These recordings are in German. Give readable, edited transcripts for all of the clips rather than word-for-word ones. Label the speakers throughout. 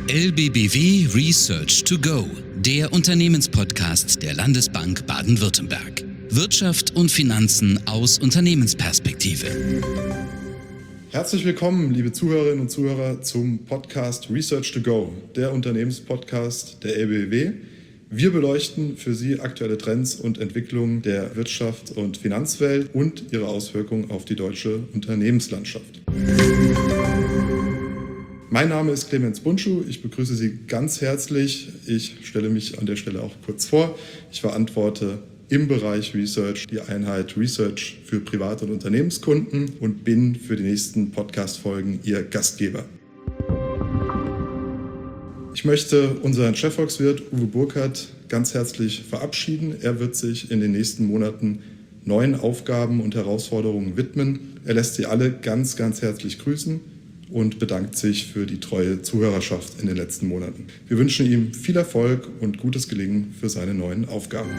Speaker 1: LBBW Research to Go, der Unternehmenspodcast der Landesbank Baden-Württemberg. Wirtschaft und Finanzen aus Unternehmensperspektive.
Speaker 2: Herzlich willkommen, liebe Zuhörerinnen und Zuhörer, zum Podcast Research to Go, der Unternehmenspodcast der LBBW. Wir beleuchten für Sie aktuelle Trends und Entwicklungen der Wirtschaft- und Finanzwelt und ihre Auswirkungen auf die deutsche Unternehmenslandschaft. Mein Name ist Clemens Buntschuh, ich begrüße Sie ganz herzlich. Ich stelle mich an der Stelle auch kurz vor. Ich verantworte im Bereich Research die Einheit Research für Privat- und Unternehmenskunden und bin für die nächsten Podcast-Folgen Ihr Gastgeber. Ich möchte unseren Chefvolkswirt Uwe Burkhardt ganz herzlich verabschieden. Er wird sich in den nächsten Monaten neuen Aufgaben und Herausforderungen widmen. Er lässt Sie alle ganz, ganz herzlich grüßen und bedankt sich für die treue Zuhörerschaft in den letzten Monaten. Wir wünschen ihm viel Erfolg und gutes Gelingen für seine neuen Aufgaben.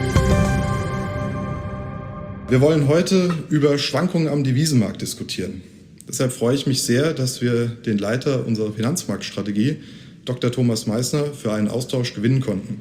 Speaker 2: Wir wollen heute über Schwankungen am Devisenmarkt diskutieren. Deshalb freue ich mich sehr, dass wir den Leiter unserer Finanzmarktstrategie, Dr. Thomas Meissner, für einen Austausch gewinnen konnten.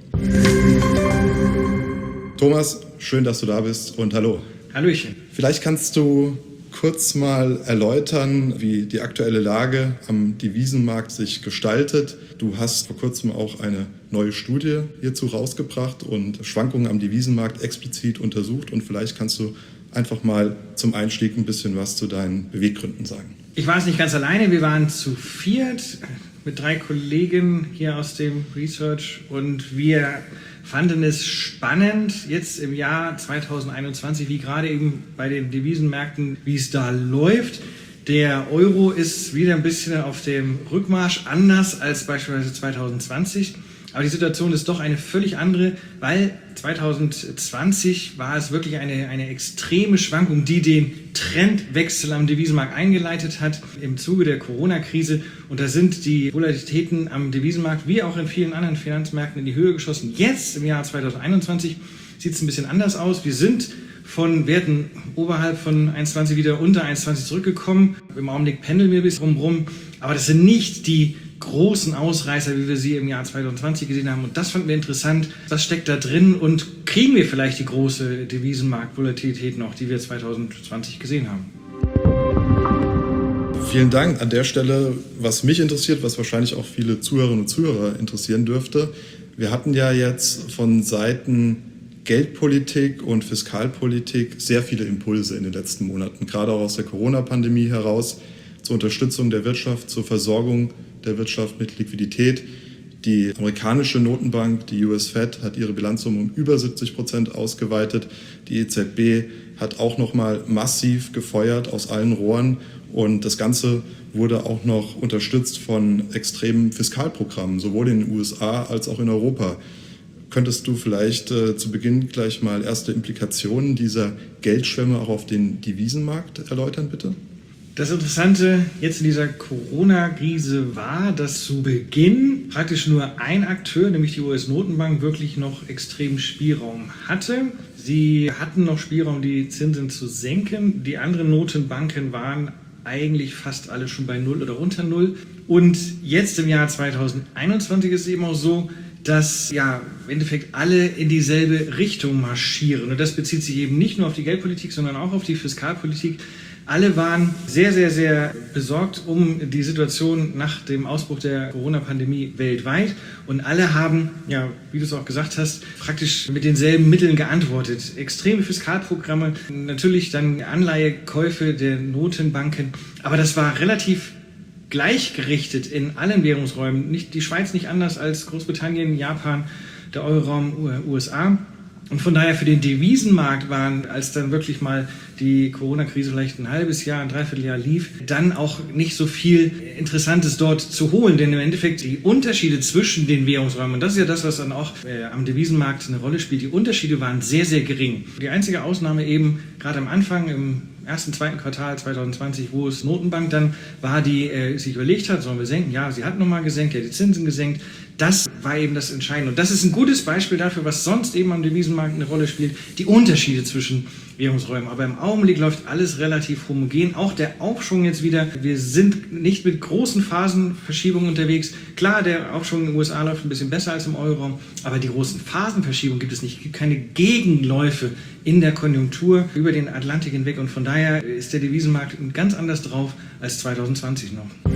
Speaker 2: Thomas, schön, dass du da bist und hallo.
Speaker 3: Hallöchen.
Speaker 2: Vielleicht kannst du kurz mal erläutern, wie die aktuelle Lage am Devisenmarkt sich gestaltet. Du hast vor kurzem auch eine neue Studie hierzu rausgebracht und Schwankungen am Devisenmarkt explizit untersucht. Und vielleicht kannst du einfach mal zum Einstieg ein bisschen was zu deinen Beweggründen sagen.
Speaker 3: Ich war es nicht ganz alleine, wir waren zu viert mit 3 Kollegen hier aus dem Research und wir fanden es spannend, jetzt im Jahr 2021, wie gerade eben bei den Devisenmärkten, wie es da läuft. Der Euro ist wieder ein bisschen auf dem Rückmarsch, anders als beispielsweise 2020. Aber die Situation ist doch eine völlig andere, weil 2020 war es wirklich eine extreme Schwankung, die den Trendwechsel am Devisenmarkt eingeleitet hat im Zuge der Corona-Krise. Und da sind die Volatilitäten am Devisenmarkt wie auch in vielen anderen Finanzmärkten in die Höhe geschossen. Jetzt im Jahr 2021 sieht es ein bisschen anders aus. Wir sind von Werten oberhalb von 1,20 wieder unter 1,20 zurückgekommen. Im Augenblick pendeln wir ein bisschen rum. Aber das sind nicht die großen Ausreißer, wie wir sie im Jahr 2020 gesehen haben. Und das fanden wir interessant. Was steckt da drin und kriegen wir vielleicht die große Devisenmarktvolatilität noch, die wir 2020 gesehen haben?
Speaker 2: Vielen Dank. An der Stelle, was mich interessiert, was wahrscheinlich auch viele Zuhörerinnen und Zuhörer interessieren dürfte. Wir hatten ja jetzt von Seiten Geldpolitik und Fiskalpolitik sehr viele Impulse in den letzten Monaten, gerade auch aus der Corona-Pandemie heraus, zur Unterstützung der Wirtschaft, zur Versorgung der Wirtschaft mit Liquidität. Die amerikanische Notenbank, die US Fed, hat ihre Bilanzsumme um über 70% ausgeweitet. Die EZB hat auch nochmal massiv gefeuert aus allen Rohren. Und das Ganze wurde auch noch unterstützt von extremen Fiskalprogrammen, sowohl in den USA als auch in Europa. Könntest du vielleicht zu Beginn gleich mal erste Implikationen dieser Geldschwemme auch auf den Devisenmarkt erläutern, bitte?
Speaker 3: Das Interessante jetzt in dieser Corona-Krise war, dass zu Beginn praktisch nur ein Akteur, nämlich die US-Notenbank, wirklich noch extremen Spielraum hatte. Sie hatten noch Spielraum, die Zinsen zu senken. Die anderen Notenbanken waren eigentlich fast alle schon bei 0 oder unter 0. Und jetzt im Jahr 2021 ist es eben auch so, dass im Endeffekt alle in dieselbe Richtung marschieren. Und das bezieht sich eben nicht nur auf die Geldpolitik, sondern auch auf die Fiskalpolitik. Alle waren sehr, sehr, sehr besorgt um die Situation nach dem Ausbruch der Corona-Pandemie weltweit. Und alle haben, wie du es auch gesagt hast, praktisch mit denselben Mitteln geantwortet. Extreme Fiskalprogramme, natürlich dann Anleihekäufe der Notenbanken. Aber das war relativ gleichgerichtet in allen Währungsräumen. Nicht die Schweiz nicht anders als Großbritannien, Japan, der Euroraum, USA. Und von daher für den Devisenmarkt waren, als dann wirklich mal die Corona-Krise vielleicht ein halbes Jahr, ein Dreivierteljahr lief, dann auch nicht so viel Interessantes dort zu holen. Denn im Endeffekt die Unterschiede zwischen den Währungsräumen, und das ist ja das, was dann auch am Devisenmarkt eine Rolle spielt, die Unterschiede waren sehr, sehr gering. Die einzige Ausnahme eben gerade am Anfang, im ersten, zweiten Quartal 2020, wo es Notenbank dann war, die sich überlegt hat, sollen wir senken? Ja, sie hat nochmal gesenkt, die Zinsen gesenkt. Das war eben das Entscheidende. Und das ist ein gutes Beispiel dafür, was sonst eben am Devisenmarkt eine Rolle spielt, die Unterschiede zwischen Währungsräumen. Aber im Augenblick läuft alles relativ homogen. Auch der Aufschwung jetzt wieder. Wir sind nicht mit großen Phasenverschiebungen unterwegs. Klar, der Aufschwung in den USA läuft ein bisschen besser als im Euroraum, aber die großen Phasenverschiebungen gibt es nicht. Es gibt keine Gegenläufe in der Konjunktur über den Atlantik hinweg. Und von daher ist der Devisenmarkt ganz anders drauf als 2020 noch.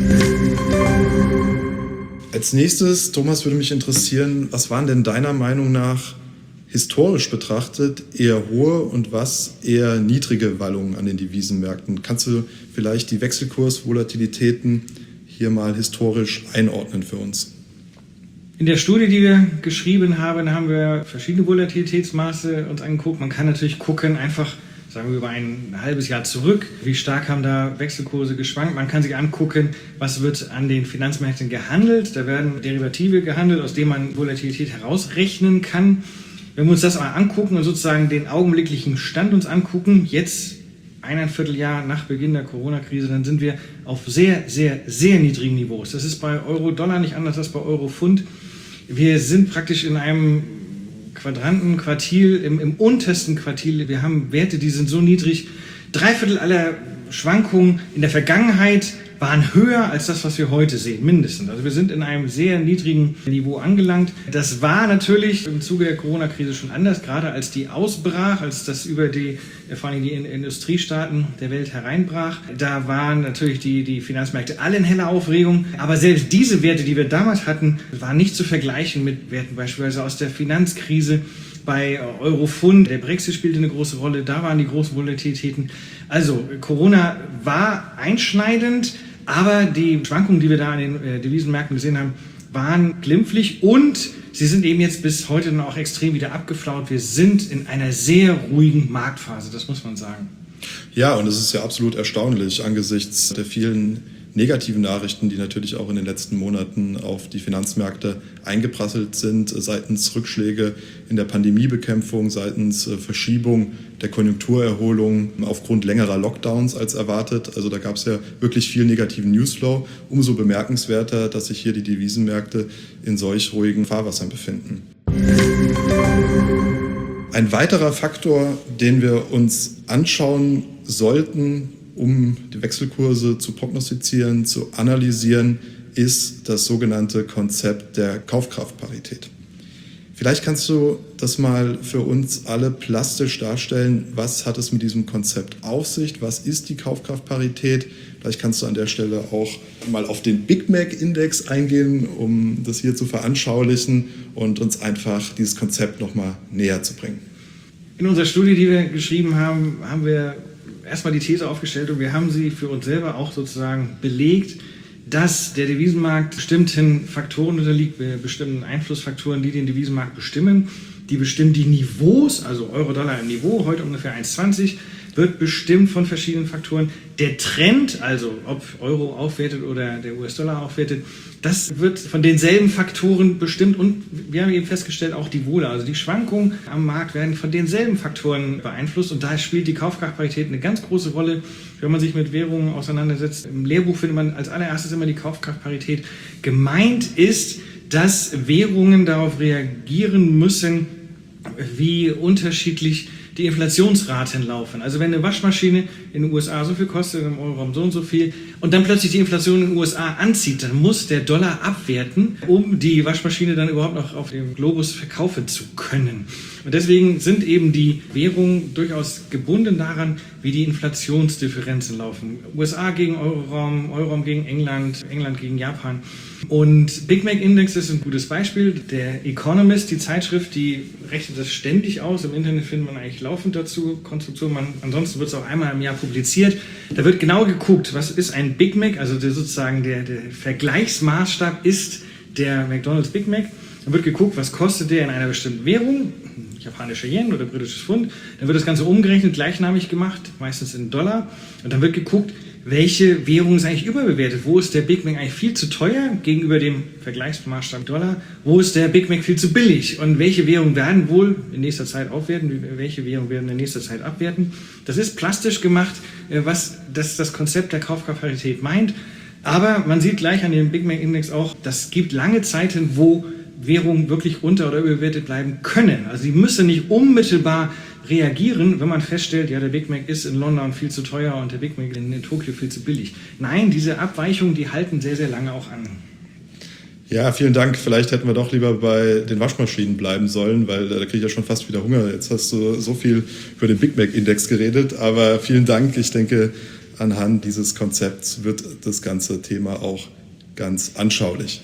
Speaker 2: Als nächstes, Thomas, würde mich interessieren, was waren denn deiner Meinung nach historisch betrachtet eher hohe und was eher niedrige Wallungen an den Devisenmärkten? Kannst du vielleicht die Wechselkursvolatilitäten hier mal historisch einordnen für uns?
Speaker 3: In der Studie, die wir geschrieben haben, haben wir verschiedene Volatilitätsmaße uns angeguckt. Man kann natürlich gucken, einfach sagen wir über ein halbes Jahr zurück, wie stark haben da Wechselkurse geschwankt. Man kann sich angucken, was wird an den Finanzmärkten gehandelt. Da werden Derivative gehandelt, aus denen man Volatilität herausrechnen kann. Wenn wir uns das mal angucken und sozusagen den augenblicklichen Stand uns angucken, jetzt 1,25 Jahr nach Beginn der Corona-Krise, dann sind wir auf sehr, sehr, sehr niedrigen Niveaus. Das ist bei Euro-Dollar nicht anders als bei Euro-Pfund. Wir sind praktisch in einem Quadrantenquartil, im untersten Quartil. Wir haben Werte, die sind so niedrig. 3/4 aller Schwankungen in der Vergangenheit waren höher als das, was wir heute sehen, mindestens. Also wir sind in einem sehr niedrigen Niveau angelangt. Das war natürlich im Zuge der Corona-Krise schon anders, gerade als die ausbrach, als das über vor allem die Industriestaaten der Welt hereinbrach. Da waren natürlich die Finanzmärkte alle in heller Aufregung. Aber selbst diese Werte, die wir damals hatten, waren nicht zu vergleichen mit Werten beispielsweise aus der Finanzkrise. Bei Euro-Pfund, der Brexit spielte eine große Rolle, da waren die großen Volatilitäten. Also Corona war einschneidend, aber die Schwankungen, die wir da an den Devisenmärkten gesehen haben, waren glimpflich und sie sind eben jetzt bis heute dann auch extrem wieder abgeflaut. Wir sind in einer sehr ruhigen Marktphase, das muss man sagen.
Speaker 2: Ja, und es ist ja absolut erstaunlich angesichts der vielen negativen Nachrichten, die natürlich auch in den letzten Monaten auf die Finanzmärkte eingeprasselt sind, seitens Rückschläge in der Pandemiebekämpfung, seitens Verschiebung der Konjunkturerholung aufgrund längerer Lockdowns als erwartet. Also da gab es ja wirklich viel negativen Newsflow. Umso bemerkenswerter, dass sich hier die Devisenmärkte in solch ruhigen Fahrwassern befinden. Ein weiterer Faktor, den wir uns anschauen sollten, um die Wechselkurse zu prognostizieren, zu analysieren, ist das sogenannte Konzept der Kaufkraftparität. Vielleicht kannst du das mal für uns alle plastisch darstellen. Was hat es mit diesem Konzept auf sich? Was ist die Kaufkraftparität? Vielleicht kannst du an der Stelle auch mal auf den Big Mac Index eingehen, um das hier zu veranschaulichen und uns einfach dieses Konzept nochmal näher zu bringen.
Speaker 3: In unserer Studie, die wir geschrieben haben, haben wir erstmal die These aufgestellt und wir haben sie für uns selber auch sozusagen belegt, dass der Devisenmarkt bestimmten Faktoren unterliegt, bestimmten Einflussfaktoren, die den Devisenmarkt bestimmen. Die bestimmen die Niveaus, also Euro-Dollar im Niveau, heute ungefähr 1,20, wird bestimmt von verschiedenen Faktoren. Der Trend, also ob Euro aufwertet oder der US-Dollar aufwertet, das wird von denselben Faktoren bestimmt und wir haben eben festgestellt, auch die Wohler, also die Schwankungen am Markt werden von denselben Faktoren beeinflusst und da spielt die Kaufkraftparität eine ganz große Rolle. Wenn man sich mit Währungen auseinandersetzt, im Lehrbuch findet man als allererstes immer die Kaufkraftparität. Gemeint ist, dass Währungen darauf reagieren müssen, wie unterschiedlich die Inflationsraten laufen. Also wenn eine Waschmaschine in den USA so viel kostet, im Euroraum so und so viel und dann plötzlich die Inflation in den USA anzieht, dann muss der Dollar abwerten, um die Waschmaschine dann überhaupt noch auf dem Globus verkaufen zu können. Und deswegen sind eben die Währungen durchaus gebunden daran, wie die Inflationsdifferenzen laufen. USA gegen Euroraum, Euroraum gegen England, England gegen Japan. Und Big Mac Index ist ein gutes Beispiel. Der Economist, die Zeitschrift, die rechnet das ständig aus. Im Internet findet man eigentlich laufend dazu Konstruktionen. Ansonsten wird es auch einmal im Jahr publiziert. Da wird genau geguckt, was ist ein Big Mac, also sozusagen der Vergleichsmaßstab ist der McDonald's Big Mac. Dann wird geguckt, was kostet der in einer bestimmten Währung, japanische Yen oder britisches Pfund. Dann wird das Ganze umgerechnet, gleichnamig gemacht, meistens in Dollar. Und dann wird geguckt, welche Währung ist eigentlich überbewertet. Wo ist der Big Mac eigentlich viel zu teuer gegenüber dem Vergleichsmaßstab Dollar? Wo ist der Big Mac viel zu billig? Und welche Währungen werden wohl in nächster Zeit aufwerten? Welche Währungen werden in nächster Zeit abwerten? Das ist plastisch gemacht, was das Konzept der Kaufkraftparität meint. Aber man sieht gleich an dem Big Mac Index auch, das gibt lange Zeiten, wo Währungen wirklich unter- oder überbewertet bleiben können. Also sie müssen nicht unmittelbar reagieren, wenn man feststellt, ja, der Big Mac ist in London viel zu teuer und der Big Mac in Tokio viel zu billig. Nein, diese Abweichungen, die halten sehr, sehr lange auch an.
Speaker 2: Ja, vielen Dank. Vielleicht hätten wir doch lieber bei den Waschmaschinen bleiben sollen, weil da kriege ich ja schon fast wieder Hunger. Jetzt hast du so viel über den Big Mac-Index geredet, aber vielen Dank. Ich denke, anhand dieses Konzepts wird das ganze Thema auch ganz anschaulich.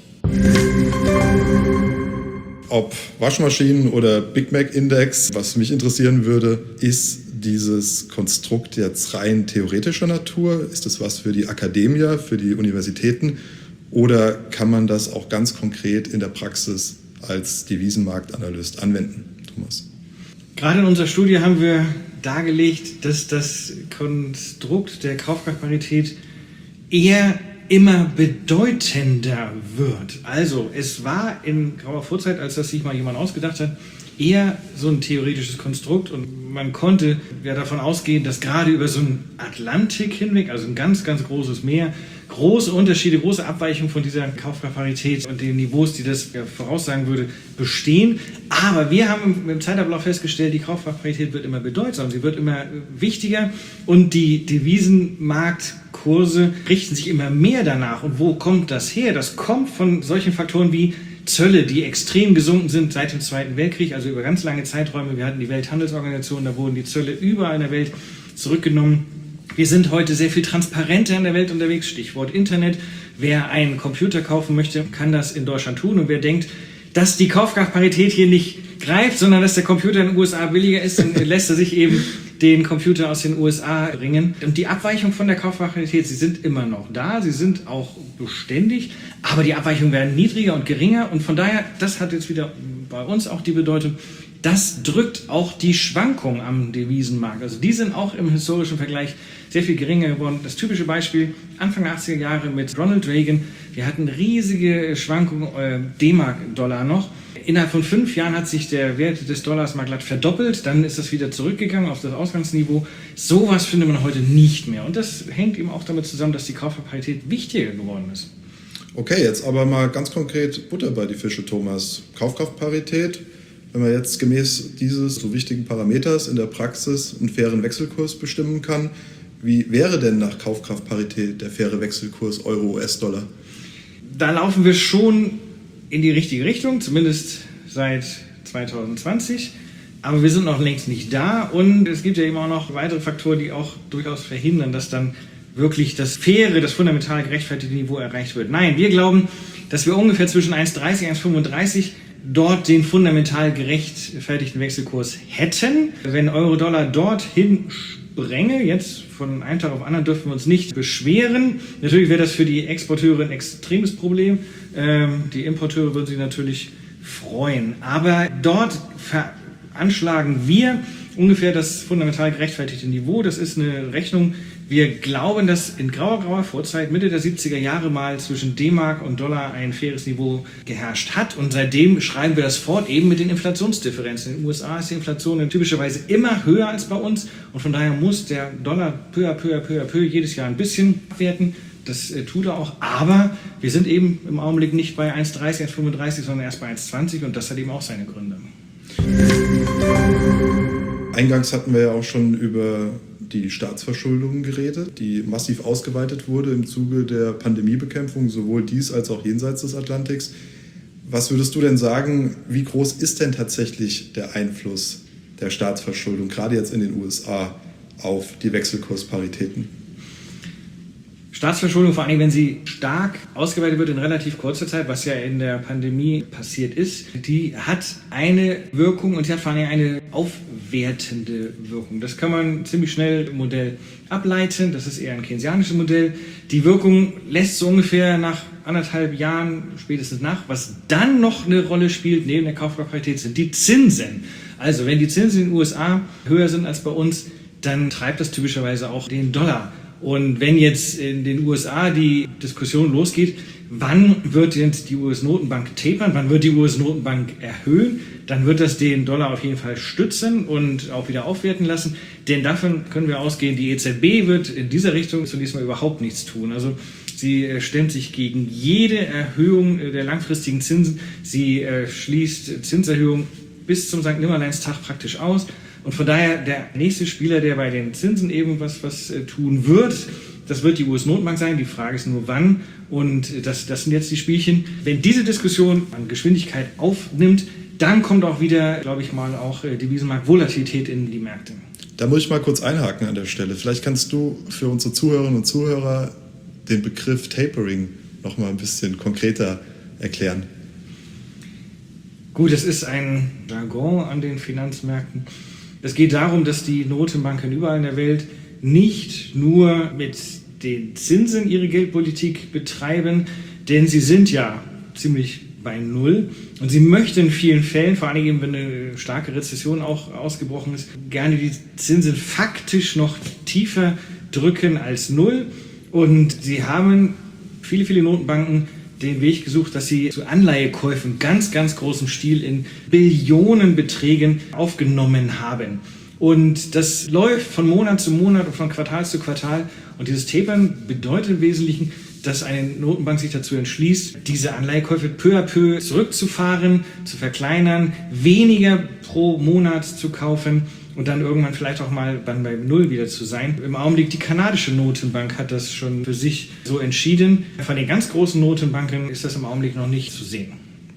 Speaker 2: Ob Waschmaschinen oder Big Mac-Index, was mich interessieren würde, ist dieses Konstrukt jetzt rein theoretischer Natur? Ist es was für die Akademie, für die Universitäten? Oder kann man das auch ganz konkret in der Praxis als Devisenmarktanalyst anwenden, Thomas?
Speaker 3: Gerade in unserer Studie haben wir dargelegt, dass das Konstrukt der Kaufkraftparität eher immer bedeutender wird. Also es war in grauer Vorzeit, als das sich mal jemand ausgedacht hat, eher so ein theoretisches Konstrukt und man konnte ja davon ausgehen, dass gerade über so einen Atlantik hinweg, also ein ganz, ganz großes Meer, große Unterschiede, große Abweichungen von dieser Kaufkraftparität und den Niveaus, die das ja voraussagen würde, bestehen. Aber wir haben im Zeitablauf festgestellt, die Kaufkraftparität wird immer bedeutsamer, sie wird immer wichtiger und die Devisenmarktkurse richten sich immer mehr danach. Und wo kommt das her? Das kommt von solchen Faktoren wie Zölle, die extrem gesunken sind seit dem Zweiten Weltkrieg, also über ganz lange Zeiträume. Wir hatten die Welthandelsorganisation, da wurden die Zölle überall in der Welt zurückgenommen. Wir sind heute sehr viel transparenter in der Welt unterwegs, Stichwort Internet. Wer einen Computer kaufen möchte, kann das in Deutschland tun. Und wer denkt, dass die Kaufkraftparität hier nicht greift, sondern dass der Computer in den USA billiger ist, dann lässt er sich eben den Computer aus den USA bringen. Und die Abweichungen von der Kaufkraftparität, sie sind immer noch da, sie sind auch beständig, aber die Abweichungen werden niedriger und geringer. Und von daher, das hat jetzt wieder bei uns auch die Bedeutung, das drückt auch die Schwankungen am Devisenmarkt. Also die sind auch im historischen Vergleich sehr viel geringer geworden. Das typische Beispiel, Anfang der 80er Jahre mit Ronald Reagan. Wir hatten riesige Schwankungen, D-Mark-Dollar noch. Innerhalb von 5 Jahren hat sich der Wert des Dollars mal glatt verdoppelt. Dann ist das wieder zurückgegangen auf das Ausgangsniveau. Sowas findet man heute nicht mehr. Und das hängt eben auch damit zusammen, dass die Kaufkraftparität wichtiger geworden ist.
Speaker 2: Okay, jetzt aber mal ganz konkret Butter bei die Fische, Thomas. Kaufkraftparität. Wenn man jetzt gemäß dieses so wichtigen Parameters in der Praxis einen fairen Wechselkurs bestimmen kann, wie wäre denn nach Kaufkraftparität der faire Wechselkurs Euro-US-Dollar?
Speaker 3: Da laufen wir schon in die richtige Richtung, zumindest seit 2020. Aber wir sind noch längst nicht da und es gibt ja eben auch noch weitere Faktoren, die auch durchaus verhindern, dass dann wirklich das faire, das fundamental gerechtfertigte Niveau erreicht wird. Nein, wir glauben, dass wir ungefähr zwischen 1,30 und 1,35 dort den fundamental gerechtfertigten Wechselkurs hätten. Wenn Euro-Dollar dorthin sprenge, jetzt von einem Tag auf den anderen dürfen wir uns nicht beschweren. Natürlich wäre das für die Exporteure ein extremes Problem. Die Importeure würden sich natürlich freuen. Aber dort veranschlagen wir ungefähr das fundamental gerechtfertigte Niveau. Das ist eine Rechnung. Wir glauben, dass in grauer Vorzeit, Mitte der 70er Jahre mal zwischen D-Mark und Dollar ein faires Niveau geherrscht hat. Und seitdem schreiben wir das fort, eben mit den Inflationsdifferenzen. In den USA ist die Inflation typischerweise immer höher als bei uns. Und von daher muss der Dollar peu à peu jedes Jahr ein bisschen abwerten. Das tut er auch. Aber wir sind eben im Augenblick nicht bei 1,30, 1,35, sondern erst bei 1,20. Und das hat eben auch seine Gründe.
Speaker 2: Eingangs hatten wir ja auch schon über die Staatsverschuldung geredet, die massiv ausgeweitet wurde im Zuge der Pandemiebekämpfung, sowohl dies als auch jenseits des Atlantiks. Was würdest du denn sagen, wie groß ist denn tatsächlich der Einfluss der Staatsverschuldung, gerade jetzt in den USA, auf die Wechselkursparitäten?
Speaker 3: Staatsverschuldung, vor allem wenn sie stark ausgeweitet wird in relativ kurzer Zeit, was ja in der Pandemie passiert ist, die hat eine Wirkung und sie hat vor allem eine aufwertende Wirkung. Das kann man ziemlich schnell im Modell ableiten, das ist eher ein keynesianisches Modell. Die Wirkung lässt so ungefähr nach 1,5 Jahren spätestens nach. Was dann noch eine Rolle spielt, neben der Kaufkraftparität, sind die Zinsen. Also wenn die Zinsen in den USA höher sind als bei uns, dann treibt das typischerweise auch den Dollar. Und wenn jetzt in den USA die Diskussion losgeht, wann wird jetzt die US-Notenbank tapern, wann wird die US-Notenbank erhöhen, dann wird das den Dollar auf jeden Fall stützen und auch wieder aufwerten lassen. Denn davon können wir ausgehen, die EZB wird in dieser Richtung zunächst mal überhaupt nichts tun. Also Sie stemmt sich gegen jede Erhöhung der langfristigen Zinsen. Sie schließt Zinserhöhungen bis zum St. Nimmerleinstag praktisch aus. Und von daher der nächste Spieler, der bei den Zinsen eben was tun wird, das wird die US-Notenbank sein. Die Frage ist nur, wann. Und das sind jetzt die Spielchen. Wenn diese Diskussion an Geschwindigkeit aufnimmt, dann kommt auch wieder, glaube ich mal, auch Devisenmarkt-Volatilität in die Märkte.
Speaker 2: Da muss ich mal kurz einhaken an der Stelle. Vielleicht kannst du für unsere Zuhörerinnen und Zuhörer den Begriff Tapering noch mal ein bisschen konkreter erklären.
Speaker 3: Gut, es ist ein Jargon an den Finanzmärkten. Es geht darum, dass die Notenbanken überall in der Welt nicht nur mit den Zinsen ihre Geldpolitik betreiben, denn sie sind ja ziemlich bei Null und sie möchten in vielen Fällen, vor allem wenn eine starke Rezession auch ausgebrochen ist, gerne die Zinsen faktisch noch tiefer drücken als Null. Und sie haben, viele Notenbanken, den Weg gesucht, dass sie zu Anleihekäufen ganz großem Stil in Billionenbeträgen aufgenommen haben. Und das läuft von Monat zu Monat und von Quartal zu Quartal. Und dieses Tapern bedeutet im Wesentlichen, dass eine Notenbank sich dazu entschließt, diese Anleihekäufe peu à peu zurückzufahren, zu verkleinern, weniger pro Monat zu kaufen und dann irgendwann vielleicht auch mal dann bei Null wieder zu sein. Im Augenblick die kanadische Notenbank hat das schon für sich so entschieden. Von den ganz großen Notenbanken ist das im Augenblick noch nicht zu sehen.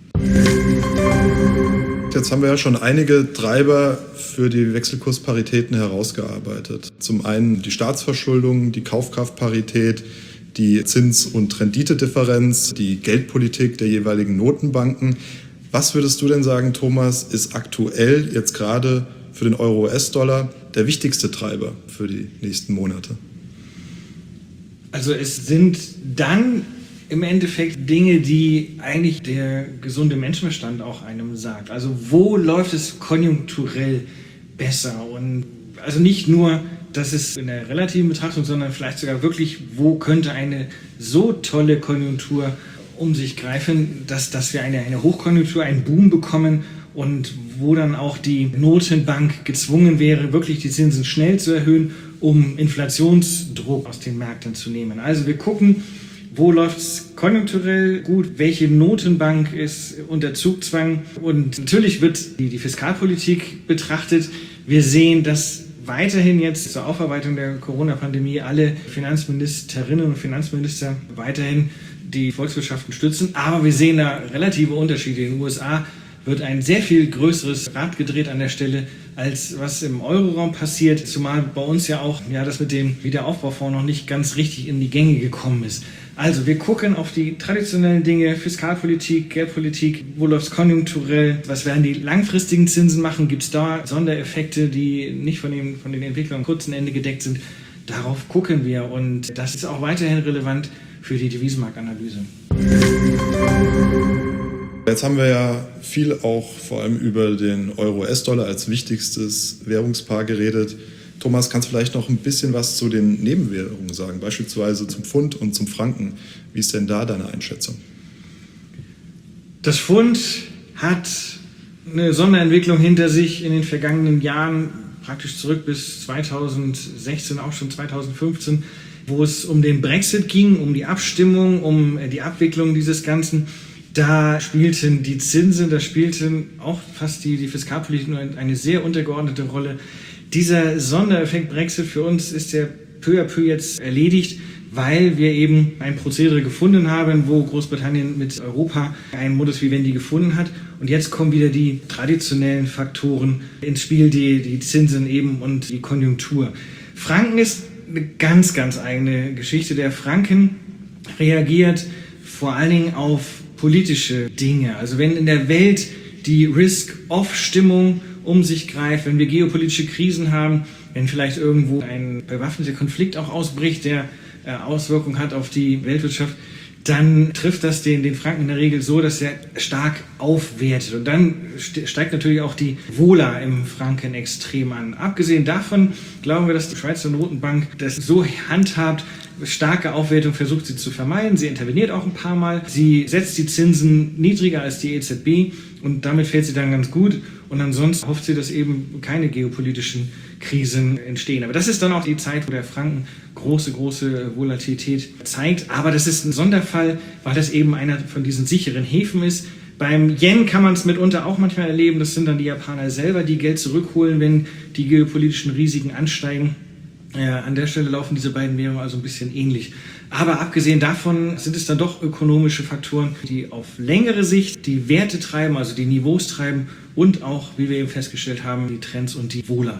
Speaker 2: Jetzt haben wir ja schon einige Treiber für die Wechselkursparitäten herausgearbeitet. Zum einen die Staatsverschuldung, die Kaufkraftparität, die Zins- und Renditedifferenz, die Geldpolitik der jeweiligen Notenbanken. Was würdest du denn sagen, Thomas, ist aktuell jetzt gerade für den Euro-US-Dollar der wichtigste Treiber für die nächsten Monate?
Speaker 3: Also es sind dann im Endeffekt Dinge, die eigentlich der gesunde Menschenverstand auch einem sagt. Also wo läuft es konjunkturell besser? Und also nicht nur, dass es in der relativen Betrachtung, sondern vielleicht sogar wirklich, wo könnte eine so tolle Konjunktur um sich greifen, dass wir eine Hochkonjunktur, einen Boom bekommen und wo dann auch die Notenbank gezwungen wäre, wirklich die Zinsen schnell zu erhöhen, um Inflationsdruck aus den Märkten zu nehmen. Also wir gucken, wo läuft es konjunkturell gut, welche Notenbank ist unter Zugzwang und natürlich wird die Fiskalpolitik betrachtet. Wir sehen, dass weiterhin jetzt zur Aufarbeitung der Corona-Pandemie alle Finanzministerinnen und Finanzminister weiterhin die Volkswirtschaften stützen, aber wir sehen da relative Unterschiede. In den USA wird ein sehr viel größeres Rad gedreht an der Stelle, als was im Euroraum passiert, zumal bei uns ja auch das mit dem Wiederaufbaufonds noch nicht ganz richtig in die Gänge gekommen ist. Also wir gucken auf die traditionellen Dinge, Fiskalpolitik, Geldpolitik, wo läuft es konjunkturell, was werden die langfristigen Zinsen machen, gibt es da Sondereffekte, die nicht von den Entwicklungen am kurzen Ende gedeckt sind. Darauf gucken wir und das ist auch weiterhin relevant für die Devisenmarktanalyse.
Speaker 2: Jetzt haben wir ja viel auch vor allem über den Euro-US-Dollar als wichtigstes Währungspaar geredet. Thomas, kannst du vielleicht noch ein bisschen was zu den Nebenwährungen sagen, beispielsweise zum Pfund und zum Franken? Wie ist denn da deine Einschätzung?
Speaker 3: Das Pfund hat eine Sonderentwicklung hinter sich in den vergangenen Jahren, praktisch zurück bis 2016, auch schon 2015, wo es um den Brexit ging, um die Abstimmung, um die Abwicklung dieses Ganzen. Da spielten die Zinsen, da spielten auch fast die Fiskalpolitik nur eine sehr untergeordnete Rolle. Dieser Sondereffekt Brexit für uns ist ja peu à peu jetzt erledigt, weil wir eben ein Prozedere gefunden haben, wo Großbritannien mit Europa einen Modus vivendi gefunden hat. Und jetzt kommen wieder die traditionellen Faktoren ins Spiel, die Zinsen eben und die Konjunktur. Franken ist eine ganz eigene Geschichte. Der Franken reagiert vor allen Dingen auf politische Dinge. Also wenn in der Welt die Risk-Off-Stimmung um sich greift, wenn wir geopolitische Krisen haben, wenn vielleicht irgendwo ein bewaffneter Konflikt auch ausbricht, der Auswirkungen hat auf die Weltwirtschaft, dann trifft das den Franken in der Regel so, dass er stark aufwertet. Und dann steigt natürlich auch die Vola im Franken extrem an. Abgesehen davon glauben wir, dass die Schweizer Notenbank das so handhabt, starke Aufwertung versucht sie zu vermeiden. Sie interveniert auch ein paar Mal. Sie setzt die Zinsen niedriger als die EZB und damit fährt sie dann ganz gut. Und ansonsten hofft sie, dass eben keine geopolitischen Krisen entstehen. Aber das ist dann auch die Zeit, wo der Franken große Volatilität zeigt. Aber das ist ein Sonderfall, weil das eben einer von diesen sicheren Häfen ist. Beim Yen kann man es mitunter auch manchmal erleben. Das sind dann die Japaner selber, die Geld zurückholen, wenn die geopolitischen Risiken ansteigen. An der Stelle laufen diese beiden Währungen also ein bisschen ähnlich. Aber abgesehen davon sind es dann doch ökonomische Faktoren, die auf längere Sicht die Werte treiben, also die Niveaus treiben und auch, wie wir eben festgestellt haben, die Trends und die Vola.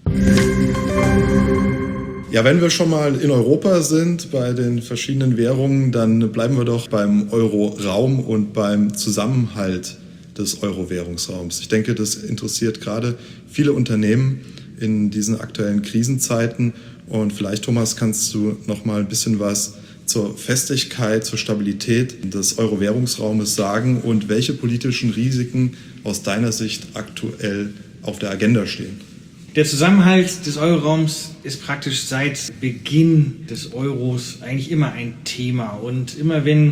Speaker 2: Ja, wenn wir schon mal in Europa sind bei den verschiedenen Währungen, dann bleiben wir doch beim Euro-Raum und beim Zusammenhalt des Euro-Währungsraums. Ich denke, das interessiert gerade viele Unternehmen in diesen aktuellen Krisenzeiten. Und vielleicht, Thomas, kannst du noch mal ein bisschen was zur Festigkeit, zur Stabilität des Euro-Währungsraumes sagen und welche politischen Risiken aus deiner Sicht aktuell auf der Agenda stehen?
Speaker 3: Der Zusammenhalt des Euroraums ist praktisch seit Beginn des Euros eigentlich immer ein Thema. Und immer wenn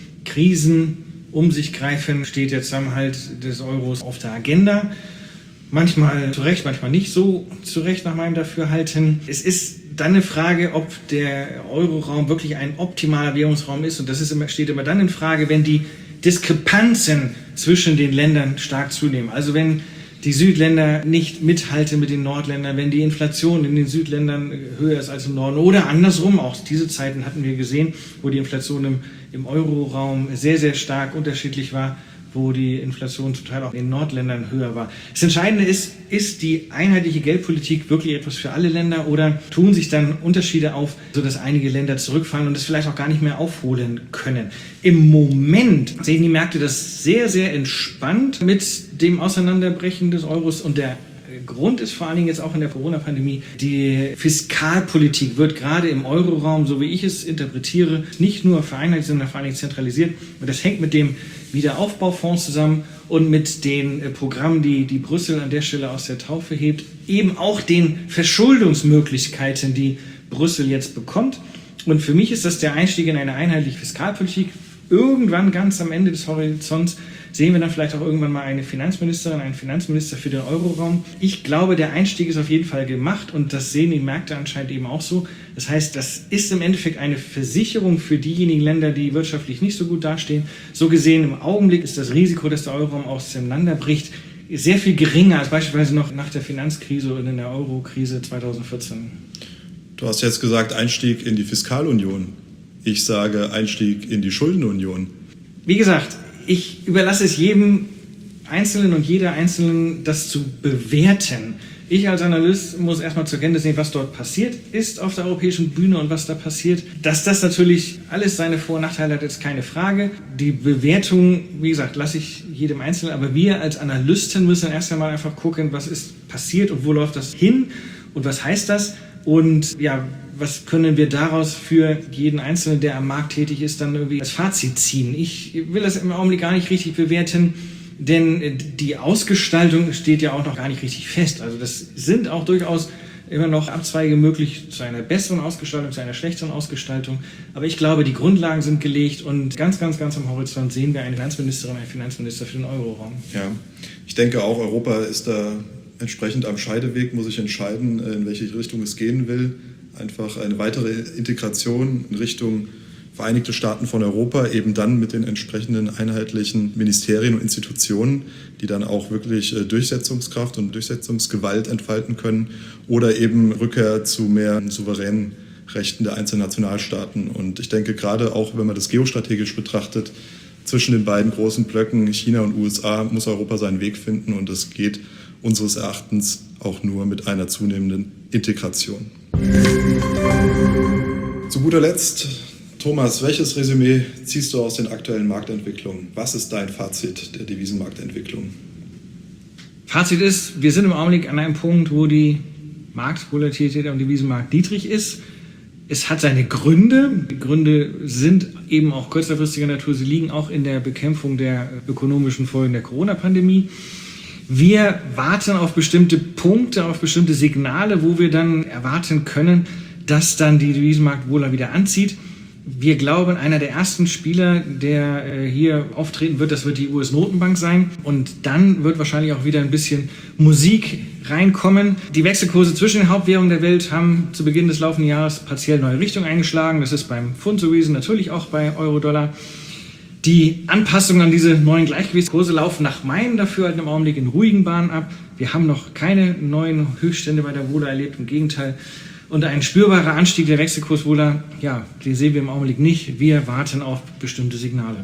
Speaker 3: Krisen um sich greifen, steht der Zusammenhalt des Euros auf der Agenda. Manchmal zu Recht, manchmal nicht so zu Recht nach meinem Dafürhalten. Es ist dann eine Frage, ob der Euroraum wirklich ein optimaler Währungsraum ist. Und das steht immer dann in Frage, wenn die Diskrepanzen zwischen den Ländern stark zunehmen. Also wenn die Südländer nicht mithalten mit den Nordländern, wenn die Inflation in den Südländern höher ist als im Norden oder andersrum. Auch diese Zeiten hatten wir gesehen, wo die Inflation im Euroraum sehr stark unterschiedlich war, wo die Inflation zum Teil auch in den Nordländern höher war. Das Entscheidende ist die einheitliche Geldpolitik wirklich etwas für alle Länder oder tun sich dann Unterschiede auf, sodass einige Länder zurückfallen und es vielleicht auch gar nicht mehr aufholen können. Im Moment sehen die Märkte das sehr entspannt mit dem Auseinanderbrechen des Euros und der Grund ist vor allen Dingen jetzt auch in der Corona-Pandemie, die Fiskalpolitik wird gerade im Euroraum, so wie ich es interpretiere, nicht nur vereinheitlicht, sondern vor allen Dingen zentralisiert. Und das hängt mit dem Wiederaufbaufonds zusammen und mit den Programmen, die Brüssel an der Stelle aus der Taufe hebt, eben auch den Verschuldungsmöglichkeiten, die Brüssel jetzt bekommt. Und für mich ist das der Einstieg in eine einheitliche Fiskalpolitik. Irgendwann ganz am Ende des Horizonts sehen wir dann vielleicht auch irgendwann mal eine Finanzministerin, einen Finanzminister für den Euroraum. Ich glaube, der Einstieg ist auf jeden Fall gemacht und das sehen die Märkte anscheinend eben auch so. Das heißt, das ist im Endeffekt eine Versicherung für diejenigen Länder, die wirtschaftlich nicht so gut dastehen. So gesehen, im Augenblick ist das Risiko, dass der Euroraum auseinanderbricht, sehr viel geringer als beispielsweise noch nach der Finanzkrise und in der Euro-Krise 2014.
Speaker 2: Du hast jetzt gesagt, Einstieg in die Fiskalunion. Ich sage Einstieg in die Schuldenunion.
Speaker 3: Wie gesagt, ich überlasse es jedem Einzelnen und jeder Einzelnen, das zu bewerten. Ich als Analyst muss erstmal zur Kenntnis nehmen, was dort passiert ist auf der europäischen Bühne und was da passiert. Dass das natürlich alles seine Vor- und Nachteile hat, ist keine Frage. Die Bewertung, wie gesagt, lasse ich jedem Einzelnen. Aber wir als Analysten müssen erst einmal einfach gucken, was ist passiert und wo läuft das hin und was heißt das. Und ja, was können wir daraus für jeden Einzelnen, der am Markt tätig ist, dann irgendwie als Fazit ziehen? Ich will das im Augenblick gar nicht richtig bewerten, denn die Ausgestaltung steht ja auch noch gar nicht richtig fest. Also das sind auch durchaus immer noch Abzweige möglich zu einer besseren Ausgestaltung, zu einer schlechteren Ausgestaltung. Aber ich glaube, die Grundlagen sind gelegt und ganz am Horizont sehen wir eine Finanzministerin, einen Finanzminister für den Euroraum.
Speaker 2: Ja, ich denke auch, Europa ist da entsprechend am Scheideweg, muss sich entscheiden, in welche Richtung es gehen will. Einfach eine weitere Integration in Richtung Vereinigte Staaten von Europa, eben dann mit den entsprechenden einheitlichen Ministerien und Institutionen, die dann auch wirklich Durchsetzungskraft und Durchsetzungsgewalt entfalten können oder eben Rückkehr zu mehr souveränen Rechten der einzelnen Nationalstaaten. Und ich denke gerade auch, wenn man das geostrategisch betrachtet, zwischen den beiden großen Blöcken China und USA muss Europa seinen Weg finden und das geht unseres Erachtens auch nur mit einer zunehmenden Integration. Zu guter Letzt, Thomas, welches Resümee ziehst du aus den aktuellen Marktentwicklungen? Was ist dein Fazit der Devisenmarktentwicklung?
Speaker 3: Fazit ist, wir sind im Augenblick an einem Punkt, wo die Marktvolatilität am Devisenmarkt niedrig ist. Es hat seine Gründe. Die Gründe sind eben auch kurzfristiger Natur. Sie liegen auch in der Bekämpfung der ökonomischen Folgen der Corona-Pandemie. Wir warten auf bestimmte Punkte, auf bestimmte Signale, wo wir dann erwarten können, dass dann die Devisenmarktvola wieder anzieht. Wir glauben, einer der ersten Spieler, der hier auftreten wird, das wird die US-Notenbank sein. Und dann wird wahrscheinlich auch wieder ein bisschen Musik reinkommen. Die Wechselkurse zwischen den Hauptwährungen der Welt haben zu Beginn des laufenden Jahres partiell neue Richtung eingeschlagen. Das ist beim Pfund so gewesen, natürlich auch bei Euro-Dollar. Die Anpassungen an diese neuen Gleichgewichtskurse laufen nach meinem Dafürhalten im Augenblick in ruhigen Bahnen ab. Wir haben noch keine neuen Höchststände bei der Vola erlebt, im Gegenteil. Und ein spürbarer Anstieg der Wechselkursvola, ja, den sehen wir im Augenblick nicht. Wir warten auf bestimmte Signale.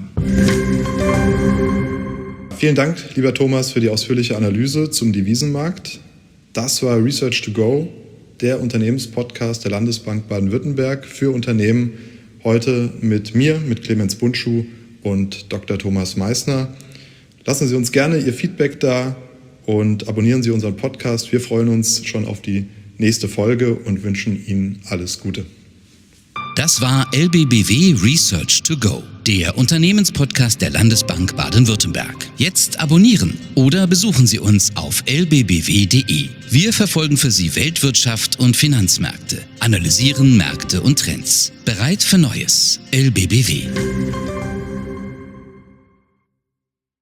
Speaker 2: Vielen Dank, lieber Thomas, für die ausführliche Analyse zum Devisenmarkt. Das war Research to Go, der Unternehmenspodcast der Landesbank Baden-Württemberg für Unternehmen. Heute mit mir, mit Clemens Bundschuh und Dr. Thomas Meissner. Lassen Sie uns gerne Ihr Feedback da und abonnieren Sie unseren Podcast. Wir freuen uns schon auf die nächste Folge und wünschen Ihnen alles Gute.
Speaker 1: Das war LBBW Research to Go, der Unternehmenspodcast der Landesbank Baden-Württemberg. Jetzt abonnieren oder besuchen Sie uns auf lbbw.de. Wir verfolgen für Sie Weltwirtschaft und Finanzmärkte, analysieren Märkte und Trends. Bereit für Neues. LBBW.